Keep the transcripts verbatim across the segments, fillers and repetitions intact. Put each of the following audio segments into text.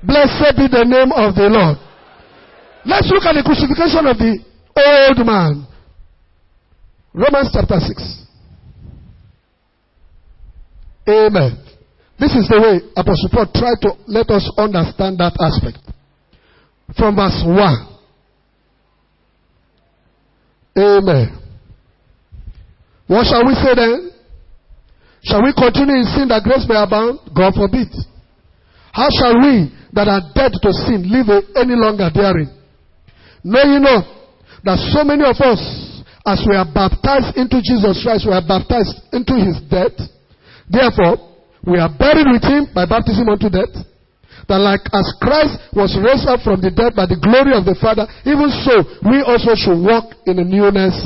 Blessed be the name of the Lord. Let's look at the crucifixion of the old man. Romans chapter six. Amen. This is the way Apostle Paul tried to let us understand that aspect. From verse one. Amen. What shall we say then? Shall we continue in sin that grace may abound? God forbid. How shall we that are dead to sin live any longer therein? Know ye not that so many of us, as we are baptized into Jesus Christ, we are baptized into his death. Therefore, we are buried with him by baptism unto death. That like as Christ was raised up from the dead by the glory of the Father, even so we also should walk in the newness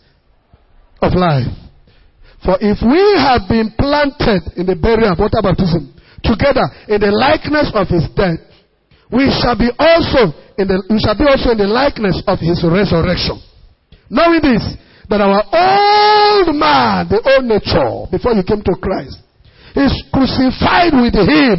of life. For if we have been planted in the burial of water baptism, together in the likeness of his death, we shall be also in the we shall be also in the likeness of his resurrection. Knowing this, that our old man, the old nature, before you came to Christ, is crucified with him,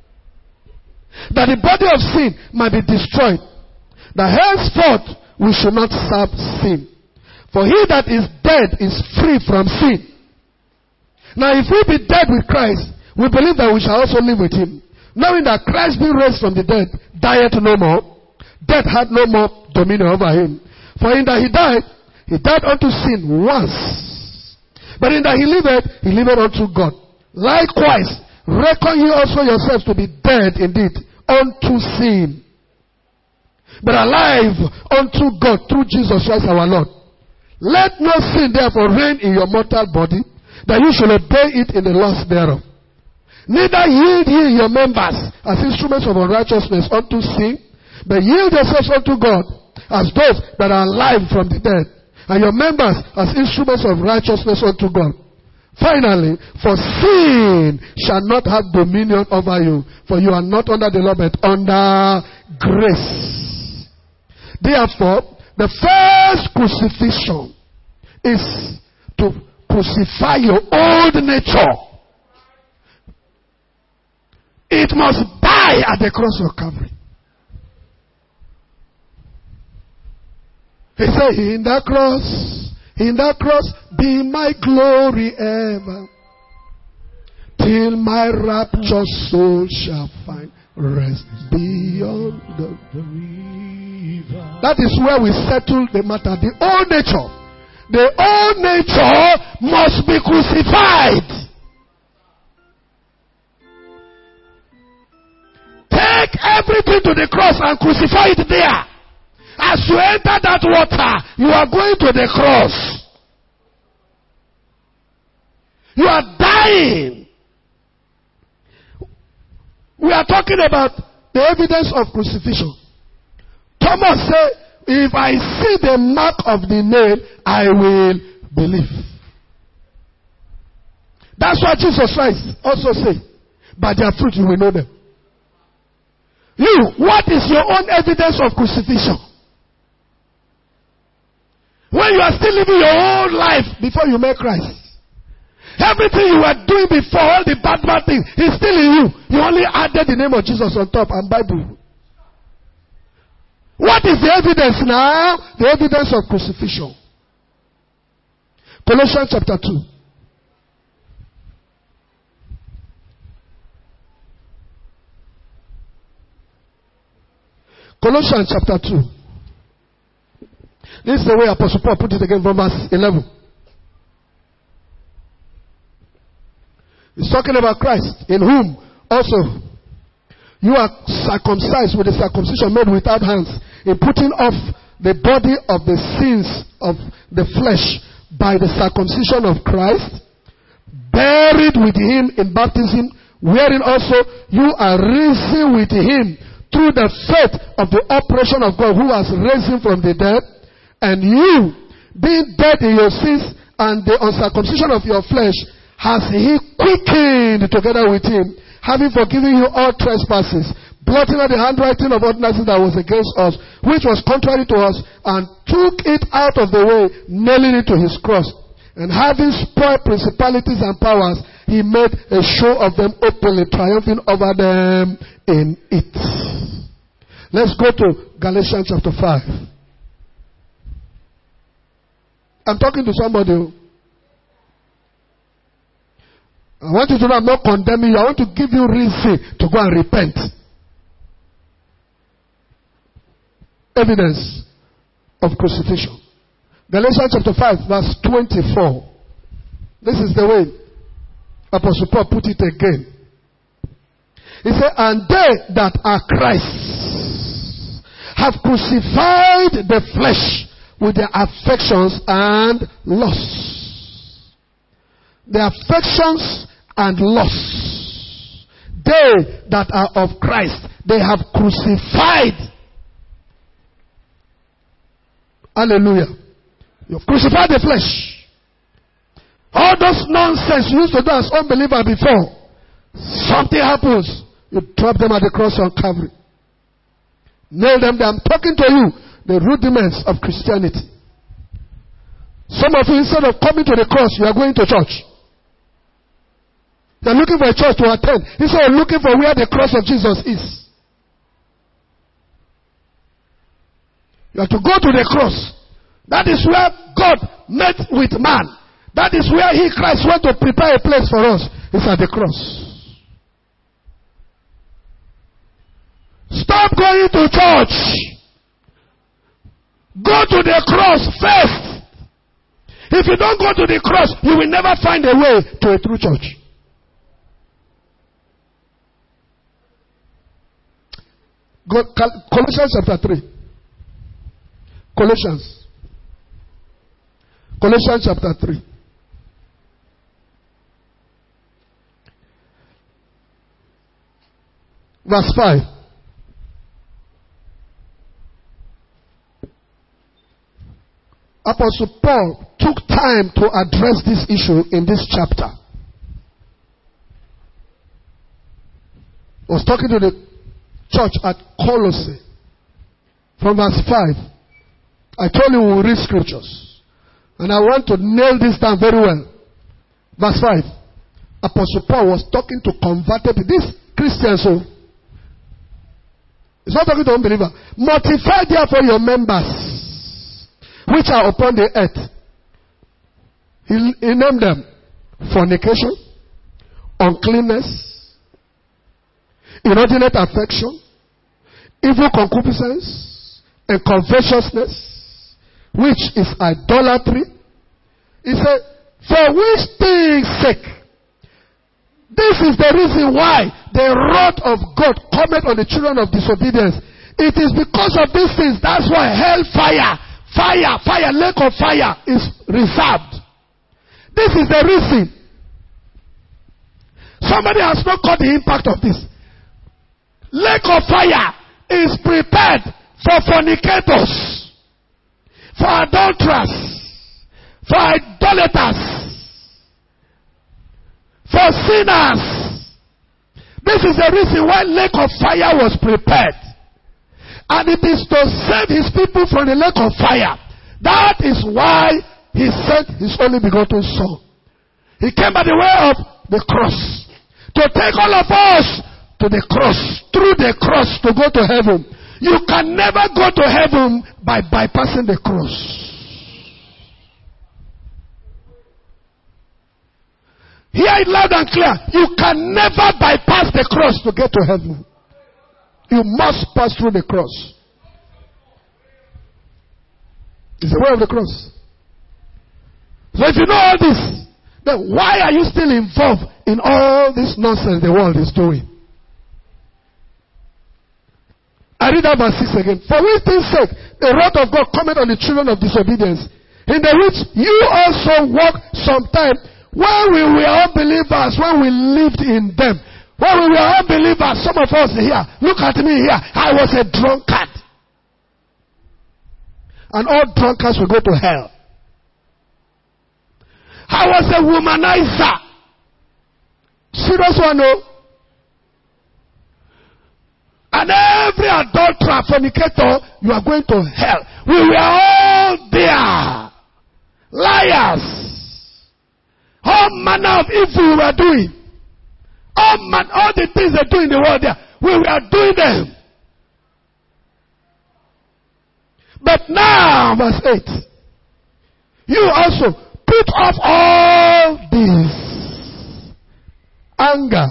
that the body of sin might be destroyed, that henceforth we should not serve sin. For he that is dead is free from sin. Now if we be dead with Christ, we believe that we shall also live with him, knowing that Christ being raised from the dead dieth no more, death had no more dominion over him. For in that he died, he died unto sin once, but in that he liveth, he liveth unto God. Likewise, reckon ye also yourselves to be dead indeed unto sin, but alive unto God through Jesus Christ our Lord. Let no sin therefore reign in your mortal body, that you should obey it in the lust thereof. Neither yield ye your members as instruments of unrighteousness unto sin, but yield yourselves unto God as those that are alive from the dead, and your members as instruments of righteousness unto God. Finally, for sin shall not have dominion over you, for you are not under the law but under grace. Therefore, the first crucifixion is to crucify your old nature. It must die at the cross of Calvary. He said, in that cross, in that cross be my glory ever, till my raptured soul shall find rest beyond the river. That is where we settle the matter. The old nature, the old nature must be crucified. Take everything to the cross and crucify it there. As you enter that water, you are going to the cross. You are dying. We are talking about the evidence of crucifixion. Thomas said, if I see the mark of the nail, I will believe. That's what Jesus Christ also said. By their fruit you will know them. You, what is your own evidence of crucifixion? When you are still living your own life before you met Christ. Everything you were doing before, all the bad, bad things, is still in you. You only added the name of Jesus on top and Bible. What is the evidence now? The evidence of crucifixion. Colossians chapter two. Colossians chapter two. This is the way Apostle Paul put it again from verse eleven. He's talking about Christ, in whom also you are circumcised with a circumcision made without hands, in putting off the body of the sins of the flesh by the circumcision of Christ, buried with him in baptism, wherein also you are risen with him through the faith of the operation of God who has raised him from the dead. And you, being dead in your sins and the uncircumcision of your flesh, has he quickened together with him, having forgiven you all trespasses, blotting out the handwriting of ordinances that was against us, which was contrary to us, and took it out of the way, nailing it to his cross. And having spoiled principalities and powers, he made a show of them openly, triumphing over them in it. Let's go to Galatians chapter five. I'm talking to somebody. I want you to know I'm not condemning you. I want to give you reason to go and repent. Evidence of crucifixion. Galatians chapter five, verse twenty-four. This is the way Apostle Paul put it again. He said, and they that are Christ have crucified the flesh with their affections and lusts. The affections and lusts. They that are of Christ, they have crucified. Hallelujah. You've crucified the flesh. All those nonsense you used to do as unbeliever before. Something happens. You drop them at the cross on Calvary. Nail them there. I'm talking to you. The rudiments of Christianity. Some of you, instead of coming to the cross, you are going to church. You are looking for a church to attend. Instead of looking for where the cross of Jesus is. You have to go to the cross. That is where God met with man. That is where He, Christ, went to prepare a place for us. It's at the cross. Stop going to church. Go to the cross first. If you don't go to the cross, you will never find a way to a true church. Go, Colossians chapter three. Colossians. Colossians chapter three. Verse five. Apostle Paul took time to address this issue in this chapter. He was talking to the church at Colossae. From verse five. I told you we will read scriptures. And I want to nail this down very well. Verse five. Apostle Paul was talking to converted people. These Christians, so he's not talking to unbelievers. Mortify therefore your members which are upon the earth. He, he named them fornication, uncleanness, inordinate affection, evil concupiscence, and covetousness, which is idolatry. He said, for which things sake? This is the reason why the wrath of God cometh on the children of disobedience. It is because of these things. That's why hellfire, fire, fire, lake of fire is reserved. This is the reason. Somebody has not caught the impact of this. Lake of fire is prepared for fornicators, for adulterers, for idolaters, for sinners. This is the reason why lake of fire was prepared. And it is to save his people from the lake of fire. That is why he sent his only begotten Son. He came by the way of the cross. To take all of us to the cross. Through the cross to go to heaven. You can never go to heaven by bypassing the cross. Hear it loud and clear. You can never bypass the cross to get to heaven. You must pass through the cross. It's the way of the cross. So if you know all this, then why are you still involved in all this nonsense the world is doing? I read that verse six again. For which things sake the wrath of God cometh on the children of disobedience, in the which you also walked sometime when we were unbelievers, when we lived in them. When we were unbelievers, some of us here, look at me here, I was a drunkard. And all drunkards will go to hell. I was a womanizer. Serious one, no? And every adulterer, fornicator, you are going to hell. We were all there. Liars. All manner of evil we were doing. All man, all the things they do in the world there, we were doing them. But now, verse eight, you also put off all this: anger,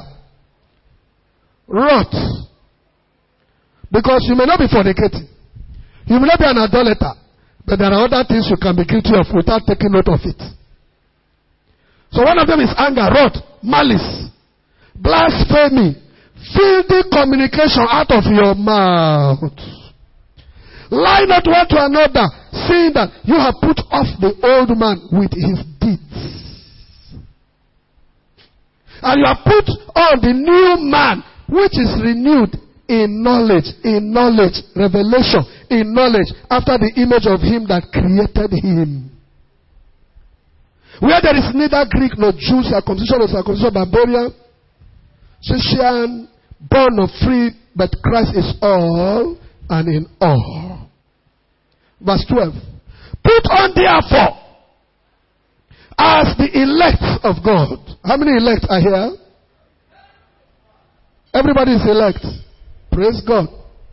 wrath. Because you may not be fornicating, you may not be an idolater, but there are other things you can be guilty of without taking note of it. So one of them is anger, wrath, malice, blasphemy, filthy communication out of your mouth. Lie not one to another, saying that you have put off the old man with his deeds, and you have put on the new man, which is renewed in knowledge, in knowledge, revelation, in knowledge, after the image of him that created him. Where there is neither Greek nor Jew, circumcision or circumcision, barbarian, Scythian, born or free, but Christ is all and in all. Verse twelve. Put on therefore as the elect of God. How many elect are here? Everybody is elect. Praise God.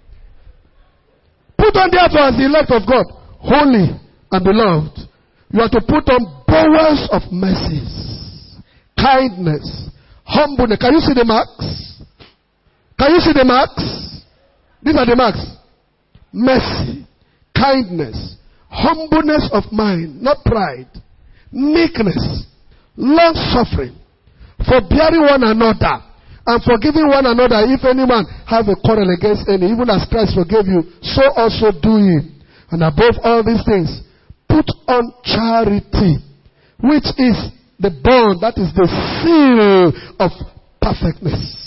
Put on therefore as the elect of God, holy and beloved. You are to put on bowels of mercies, kindness, humbleness. Can you see the marks? Can you see the marks? These are the marks. Mercy, kindness, humbleness of mind, not pride, meekness, long suffering, forbearing one another, and forgiving one another. If any man have a quarrel against any, even as Christ forgave you, so also do ye. And above all these things, put on charity, which is the bond, that is the seal of perfectness.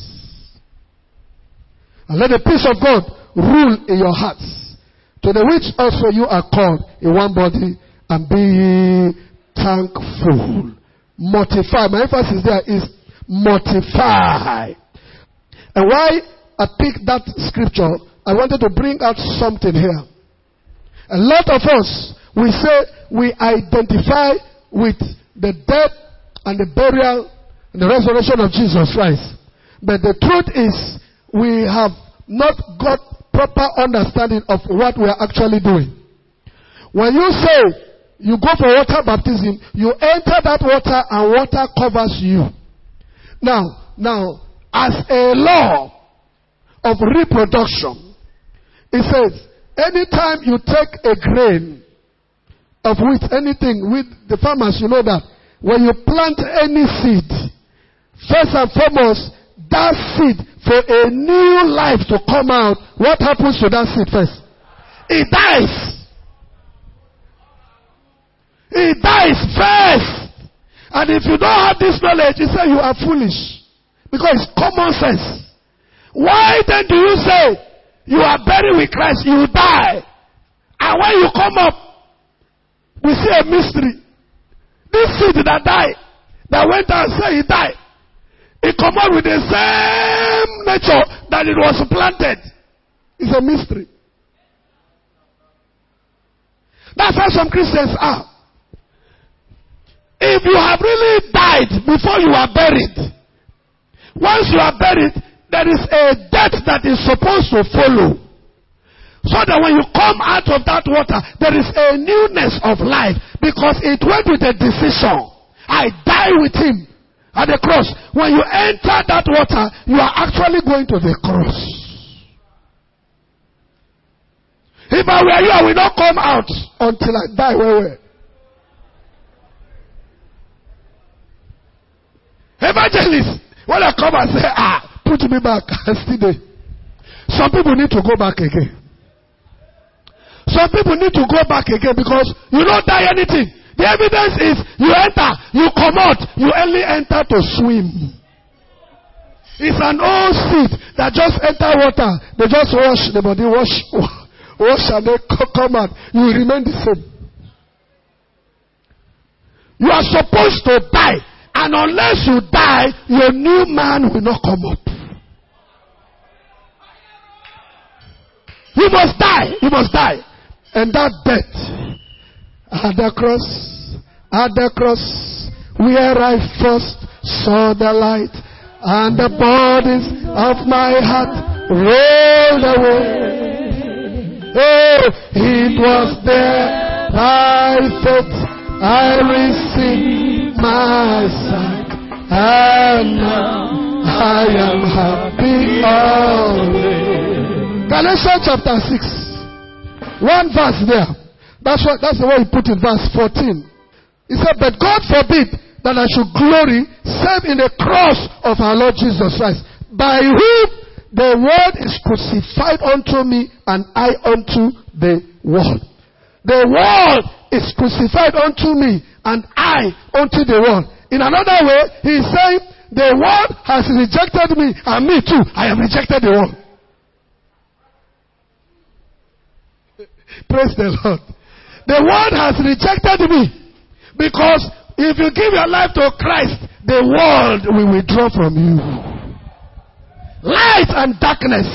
And let the peace of God rule in your hearts, to the which also you are called in one body, and be ye thankful. Mortify. My emphasis there is mortify. And why I picked that scripture, I wanted to bring out something here. A lot of us, we say we identify with the death and the burial and the resurrection of Jesus Christ. But the truth is, we have not got proper understanding of what we are actually doing. When you say you go for water baptism, you enter that water and water covers you. Now, now, as a law of reproduction, it says, anytime you take a grain of wheat, anything with the farmers, you know that when you plant any seed, first and foremost, that seed for a new life to come out, what happens to that seed first? It dies. It dies first. And if you don't have this knowledge, you say you are foolish. Because it's common sense. Why then do you say you are buried with Christ, you die? And when you come up, we see a mystery. This seed that died, that went and said he died, it come out with the same nature that it was planted. It's a mystery. That's how some Christians are. If you have really died before you are buried, once you are buried, there is a death that is supposed to follow. So that when you come out of that water, there is a newness of life. Because it went with a decision. I die with him at the cross. When you enter that water, you are actually going to the cross. If I were you, I will not come out until I die. Where were? Evangelist, when I come and say, ah, put me back, I still there. Some people need to go back again. Some people need to go back again because you don't die anything. The evidence is you enter, you come out, you only enter to swim. It's an old seed that just enter water. They just wash the body, wash, wash and they come out. You remain the same. You are supposed to die. And unless you die, your new man will not come up. You must die. You must die. And that death at the cross, at the cross, where I first saw the light, and the burdens of my heart rolled away. Oh, he It was there by faith I received my sight, and now I am happy always. Galatians chapter six, one verse there. That's what. That's the way he put it. Verse fourteen. He said, "But God forbid that I should glory save in the cross of our Lord Jesus Christ, by whom the world is crucified unto me, and I unto the world." The world is crucified unto me, and I unto the world. In another way, he is saying, the world has rejected me, and me too, I have rejected the world. Praise the Lord. The world has rejected me, because if you give your life to Christ, the world will withdraw from you. Light and darkness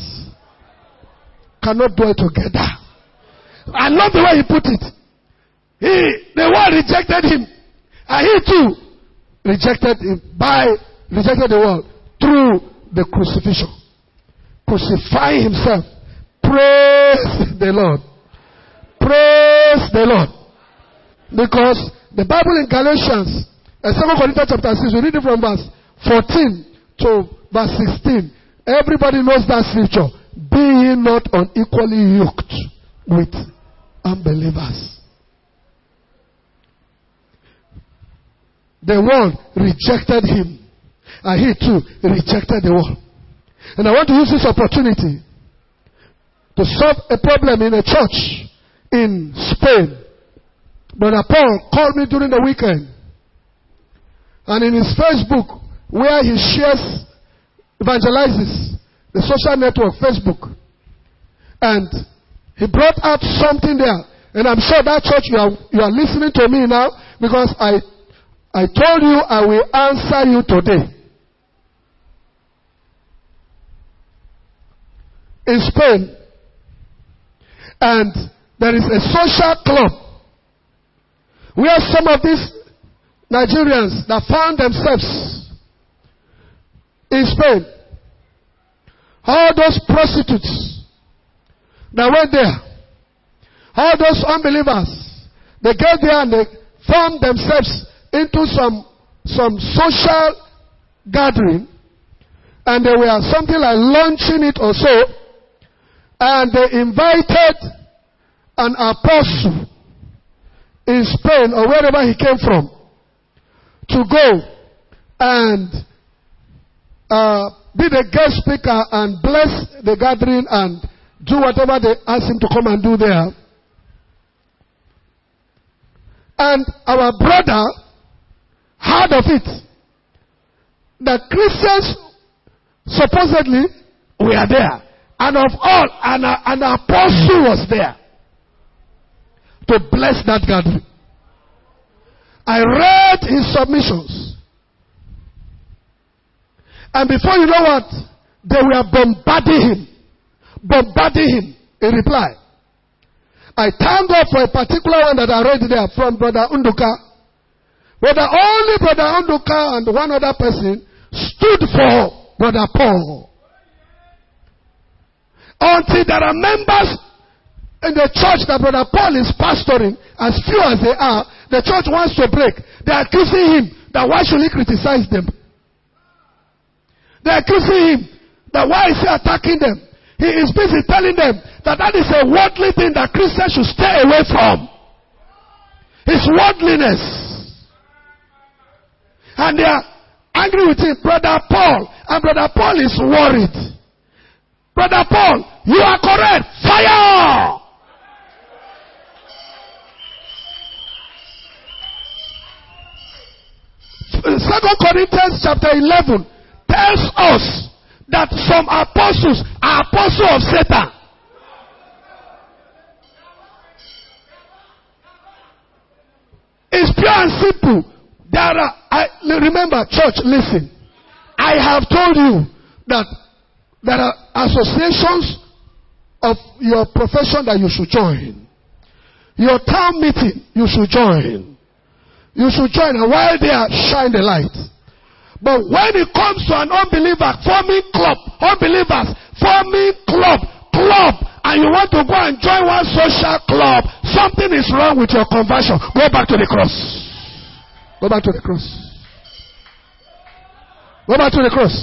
cannot dwell together. I love the way he put it. He, the world rejected him, and he too rejected him by rejected the world through the crucifixion, crucifying himself. Praise the Lord. Praise the Lord. Because the Bible in Galatians, uh, Second Corinthians chapter six, we read it from verse fourteen to verse sixteen. Everybody knows that scripture. Be ye not unequally yoked with unbelievers. The world rejected him, and he too rejected the world. And I want to use this opportunity to solve a problem in a church in Spain. Brother Paul called me during the weekend, and in his Facebook, where he shares, evangelizes the social network Facebook, and he brought out something there. And I'm sure that church, you are, you are listening to me now, because I I told you I will answer you today. In Spain, and there is a social club where some of these Nigerians that found themselves in Spain, all those prostitutes that went there, all those unbelievers, they get there and they found themselves into some some social gathering, and they were something like launching it or so, and they invited an apostle in Spain or wherever he came from to go and uh, be the guest speaker and bless the gathering and do whatever they asked him to come and do there. And our brother heard of it. The Christians supposedly were there. And of all, an, an apostle was there to bless that gathering. I read his submissions. And before you know what, they were bombarding him. Bombarding him in reply. I thank God for a particular one that I read there from Brother Unduka. Where the only Brother Unduka and one other person stood for Brother Paul. Until there are members in the church that Brother Paul is pastoring, as few as they are, the church wants to break. They are accusing him that why should he criticize them? They are accusing him that why is he attacking them? He is busy telling them that that is a worldly thing that Christians should stay away from. It's worldliness. And they are angry with him, Brother Paul. And Brother Paul is worried. Brother Paul, you are correct. Fire! Second Corinthians chapter eleven tells us that some apostles are apostles of Satan. It's pure and simple. There are, I, remember, church, listen. I have told you that there are associations of your profession that you should join. Your town meeting, you should join. You should join, and while they are, shine the light. But when it comes to an unbeliever forming club, unbelievers forming club, club, and you you want to go and join one social club, something is wrong with your conversion. Go back to the cross. Go back to the cross. Go back to the cross.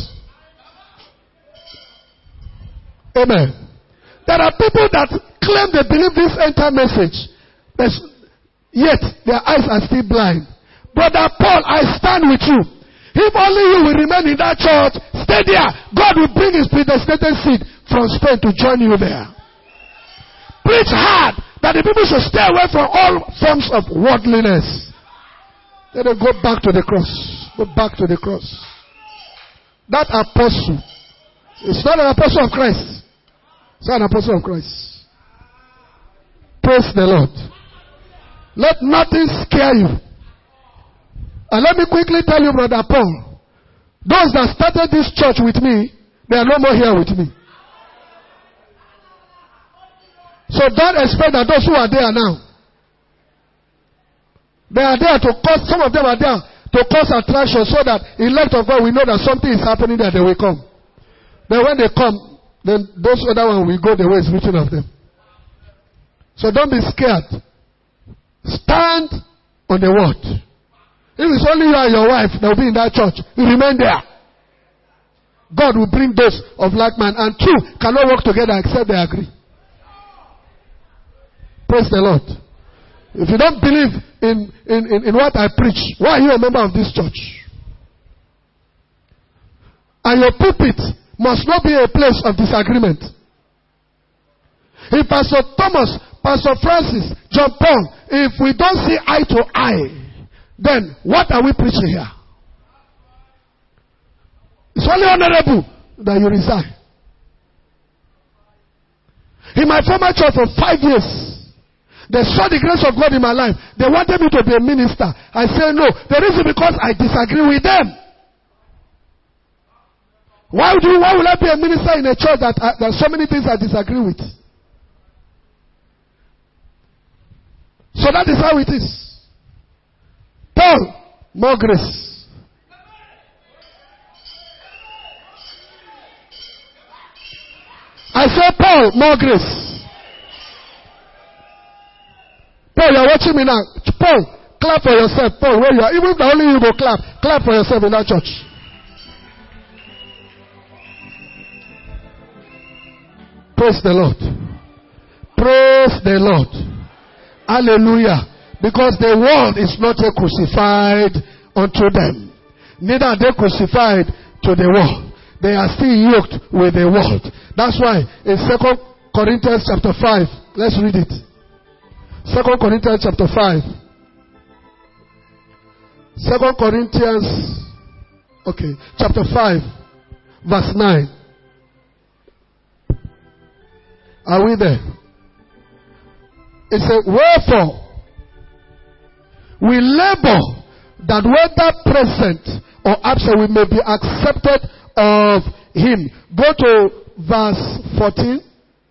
Amen. There are people that claim they believe this entire message, yet their eyes are still blind. Brother Paul, I stand with you. If only you will remain in that church, stay there. God will bring his predestinated seed from Spain to join you there. Preach hard that the people should stay away from all forms of worldliness. Then they go back to the cross. Go back to the cross. That apostle, it's not an apostle of Christ. It's not an apostle of Christ. Praise the Lord. Let nothing scare you. And let me quickly tell you, Brother Paul, those that started this church with me, they are no more here with me. So don't expect that those who are there now, they are there to cause, some of them are there to cause attraction so that elect of God, we know that something is happening there, they will come. Then when they come, then those other ones will go the way it's written of them. So don't be scared. Stand on the word. If it's only you and your wife that will be in that church, you remain there. God will bring those of like mind, and two cannot work together except they agree. Praise the Lord. If you don't believe in, in, in, in what I preach, why are you a member of this church? And your pulpit must not be a place of disagreement. If Pastor Thomas, Pastor Francis, John Paul, if we don't see eye to eye, then what are we preaching here? It's only honorable that you resign. In my former church for five years, they saw the grace of God in my life. They wanted me to be a minister. I said no. The reason because I disagree with them. Why would you, why will I be a minister in a church that I, there are so many things I disagree with? So that is how it is. Paul, more grace. I say, Paul, more grace. Paul, you're watching me now. Paul, clap for yourself. Paul, where you are. Even if only you go clap, clap for yourself in that church. Praise the Lord. Praise the Lord. Hallelujah. Because the world is not yet crucified unto them. Neither are they crucified to the world. They are still yoked with the world. That's why in Second Corinthians chapter five, let's read it. Second Corinthians chapter five. Second Corinthians, okay, chapter five, verse nine. Are we there? It says, wherefore, we labor that whether present or absent we may be accepted of him. Go to verse fourteen.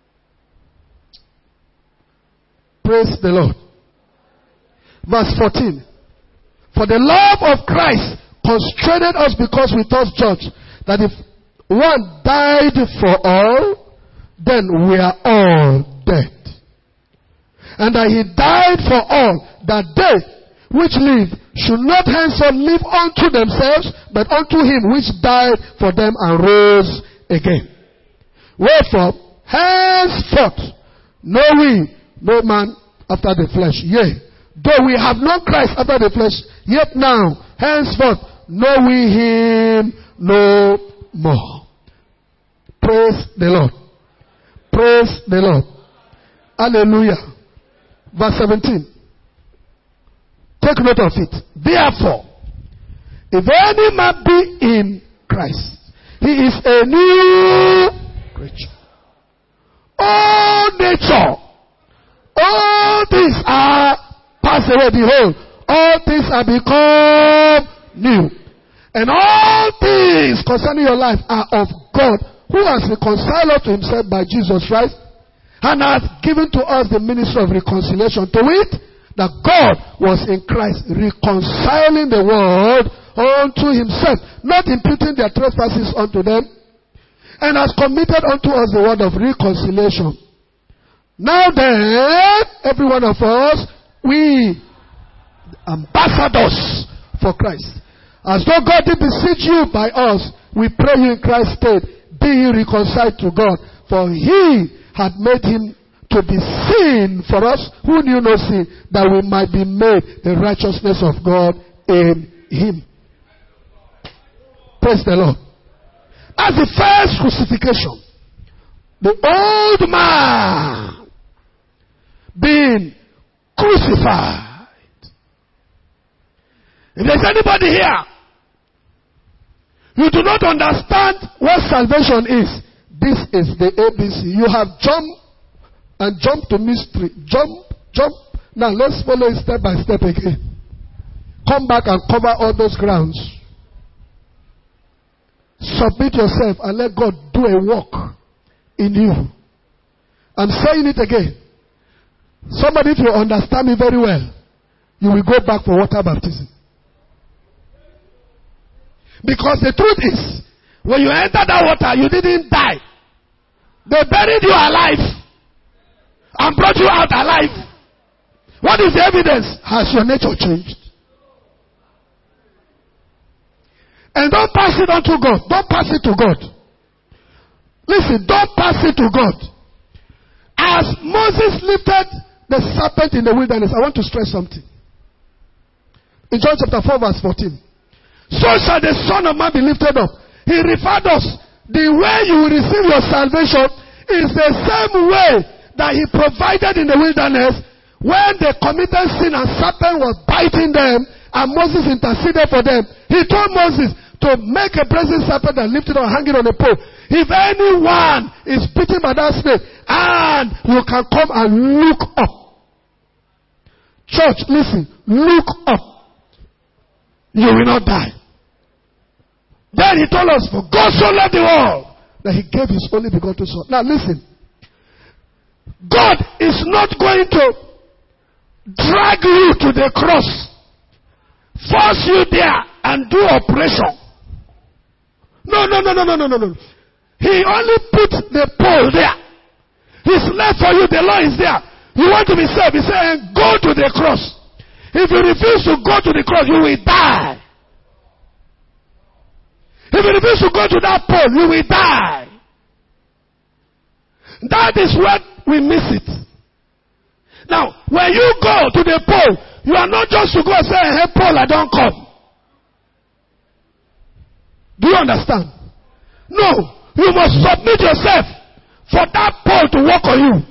Praise the Lord. Verse fourteen. For the love of Christ constrained us, because we thought judge that if one died for all, then we are all dead. And that he died for all, that they which live should not henceforth live unto themselves, but unto him which died for them and rose again. Wherefore, henceforth know we no man after the flesh. Yea, though we have known Christ after the flesh, yet now, henceforth, know we him no more. Praise the Lord. Praise the Lord. Hallelujah. Verse seventeen. Take note of it. Therefore, if any man be in Christ, he is a new creature. All nature, all things are passed away. Behold, all things are become new. And all things concerning your life are of God, who has reconciled us to himself by Jesus Christ, and hath given to us the ministry of reconciliation, to wit, that God was in Christ reconciling the world unto himself, not imputing their trespasses unto them, and has committed unto us the word of reconciliation. Now then, every one of us, we ambassadors for Christ. As though God did beseech you by us, we pray you in Christ's stead, be ye reconciled to God. For he had made him to be sin for us, who knew no sin, that we might be made the righteousness of God in him. Praise the Lord. That's the first crucifixion. The old man being crucified. If there's anybody here, you do not understand what salvation is, this is the A B C. You have jumped and jumped to mystery. Jump, jump. Now let's follow it step by step again. Come back and cover all those grounds. Submit yourself and let God do a work in you. I'm saying it again. Somebody, if you understand me very well, you will go back for water baptism. Because the truth is, when you enter that water, you didn't die. They buried you alive and brought you out alive. What is the evidence? Has your nature changed? And don't pass it on to God. Don't pass it to God. Listen, don't pass it to God. As Moses lifted the serpent in the wilderness, I want to stress something. In John chapter four verse fourteen. So shall the Son of Man be lifted up. He referred us. The way you will receive your salvation is the same way that he provided in the wilderness when they committed sin and serpent was biting them and Moses interceded for them. He told Moses to make a brazen serpent and lift it up, hang it on a pole. If anyone is bitten by that snake, and you can come and look up. Church, listen, look up. You will not die. Then he told us, for God so loved the world that he gave his only begotten Son. Now listen. God is not going to drag you to the cross, force you there and do operation. No, no, no, no, no, no, no, no. He only put the pole there. He's left for you. The law is there. You want to be saved. He said, go to the cross. If you refuse to go to the cross, you will die. If you refuse to go to that pole, you will die. That is what we miss it. Now, when you go to the pole, you are not just to go and say, hey, pole, I don't come. Do you understand? No. You must submit yourself for that pole to work on you.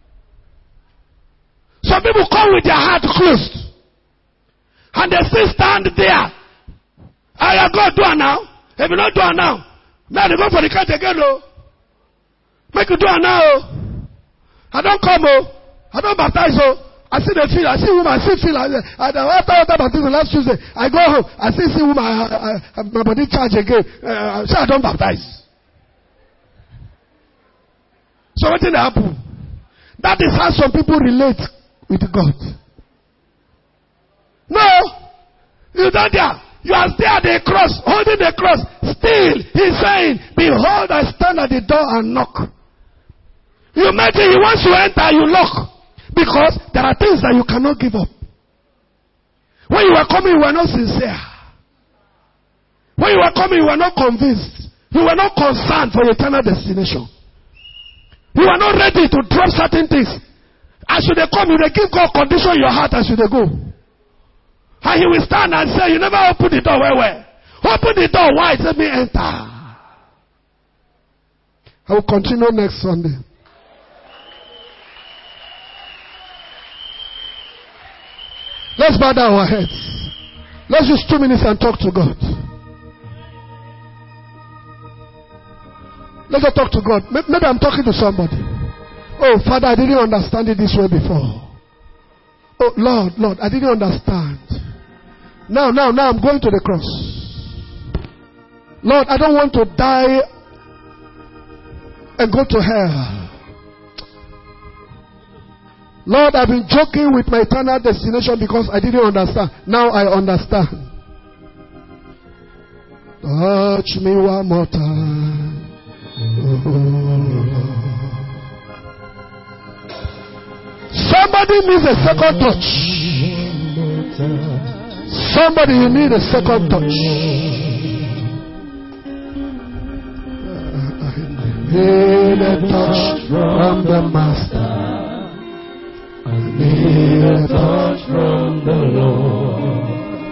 Some people come with their heart closed. And they still stand there. I am going to do it now. If you not do it now, now they go for the cat again, oh. Make you do it now, oh. I don't come, oh. I don't baptize, oh. I see the feel, I see woman, I see feel. I, I, after water baptism last Tuesday, I go home, I see see woman, I, I, I, my body charge again. Uh, I say I don't baptize. So what did happen? That is how some people relate with God. No, you don't there. You are there at the cross, holding the cross. Still, he's saying, behold, I stand at the door and knock. You imagine he wants to enter, you lock. Because there are things that you cannot give up. When you were coming, you were not sincere. When you were coming, you were not convinced. You were not concerned for your eternal destination. You were not ready to drop certain things. As should they come, you they give God condition in your heart as should they go. And he will stand and say, you never open the door where where? Open the door wide, let me enter. I will continue next Sunday. Let's bow down our heads. Let's use two minutes and talk to God. Let's talk to God. Maybe I'm talking to somebody. Oh, Father, I didn't understand it this way before. Oh, Lord, Lord, I didn't understand. Now, now, now I'm going to the cross. Lord, I don't want to die and go to hell. Lord, I've been joking with my eternal destination because I didn't understand. Now I understand. Touch me one more time. Oh. Somebody needs a second touch. Somebody, you need a second touch. I need a touch from the Master. I need a touch from the Lord.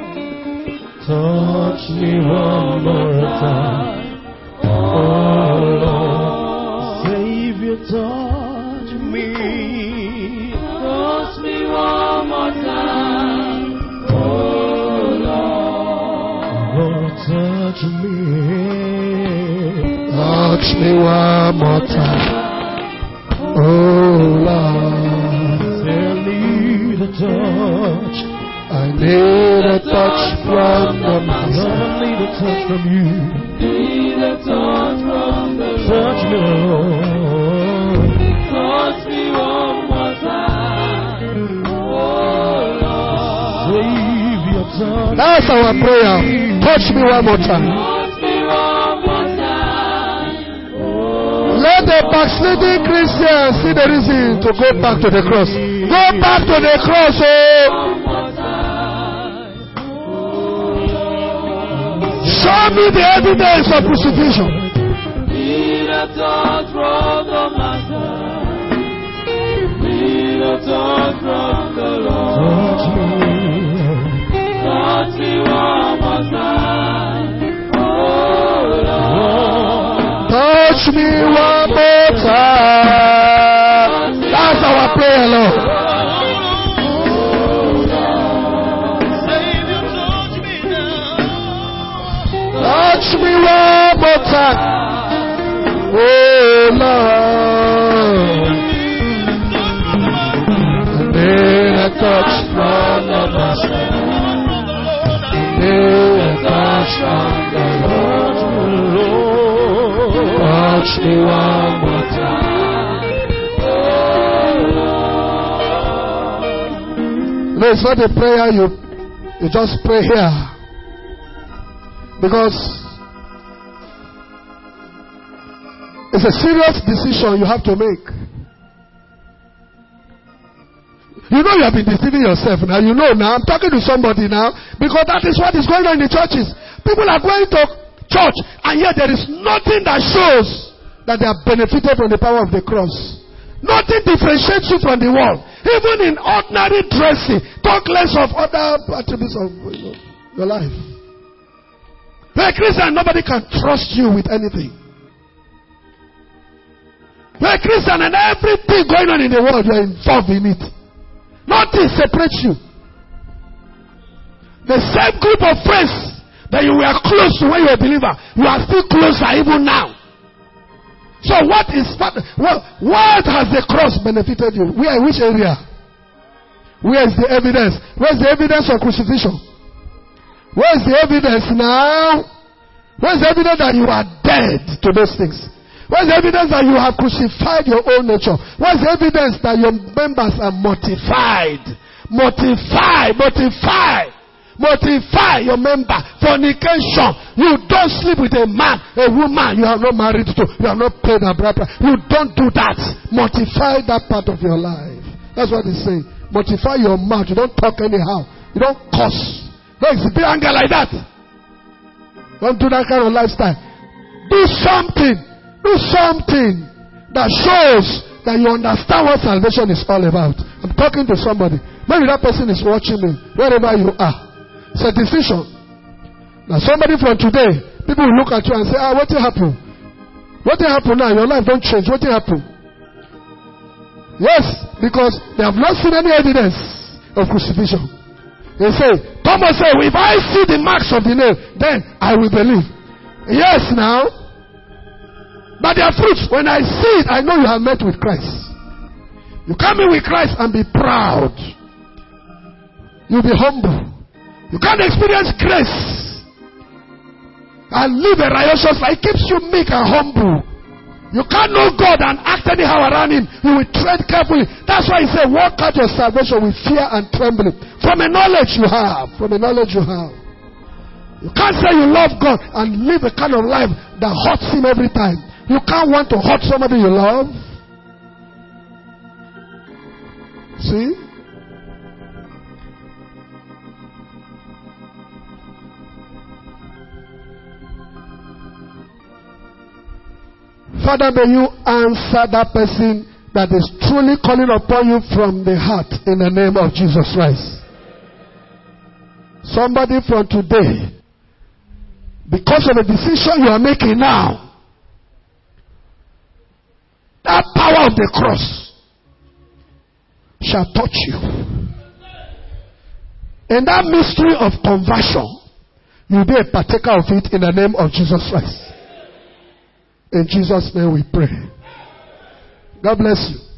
Touch me one more time, oh Lord. Savior, touch me. Touch me one more time, oh Lord. Lord, touch me. Touch me one more time, oh Lord. I need a touch. I need a touch from the Master. I need a touch from you. Need a touch from the Lord. Touch me, Lord. Touch me one more time, oh Lord. Savior, touch. That's our prayer. Touch me one more time. Touch me one more time, oh Let the backsliding Christians see the reason to go back to the cross. Go back to the cross, oh. Show me the evidence of crucifixion. Need a touch from the Master. Need a touch from the Lord. Touch me. Touch me one more time, oh Lord. Touch me one more time. That's our prayer, Lord. Touch me one more time, oh Lord. I need a touch from the Master. I need a touch from the Lord. Touch me one more time, oh Lord. No, it's not a prayer you you just pray here. Because it's a serious decision you have to make. You know you have been deceiving yourself now. You know now. I'm talking to somebody now. Because that is what is going on in the churches. People are going to church and yet there is nothing that shows that they have benefited from the power of the cross. Nothing differentiates you from the world. Even in ordinary dressing. Talk less of other attributes of your life. You're a Christian, nobody can trust you with anything. You're a Christian and everything going on in the world, you're involved in it. Nothing separates you. The same group of friends that you were close to when you were a believer, you are still closer even now. So what is what, what has the cross benefited you? Where, which area? Where is the evidence? Where is the evidence of crucifixion? Where's the evidence now? Where's the evidence that you are dead to those things? Where's the evidence that you have crucified your own nature? Where's the evidence that your members are mortified? Mortify, mortify, mortify your member. Fornication. You don't sleep with a man, a woman you are not married to. You are not paid a brother. You don't do that. Mortify that part of your life. That's what he's saying. Mortify your mouth. You don't talk anyhow. You don't curse. Don't be anger like that. Don't do that kind of lifestyle. Do something. Do something that shows that you understand what salvation is all about. I'm talking to somebody. Maybe that person is watching me. Wherever you are. It's a decision. Now somebody from today, people will look at you and say, ah, what will happen? What will happen now? Your life don't change. What will happen? Yes, because they have not seen any evidence of crucifixion. They say, Thomas said, if I see the marks of the nail, then I will believe. Yes, now. But their fruits, when I see it, I know you have met with Christ. You come in with Christ and be proud. You'll be humble. You can't experience grace and live a righteous life. It keeps you meek and humble. You can't know God and act anyhow around Him. You will tread carefully. That's why He said, work out your salvation with fear and trembling. From a knowledge you have. From a knowledge you have. You can't say you love God and live a kind of life that hurts Him every time. You can't want to hurt somebody you love. See? Father, may you answer that person that is truly calling upon you from the heart in the name of Jesus Christ. Somebody from today, because of the decision you are making now, that power of the cross shall touch you. In that mystery of conversion, you'll be a partaker of it in the name of Jesus Christ. In Jesus' name we pray. God bless you.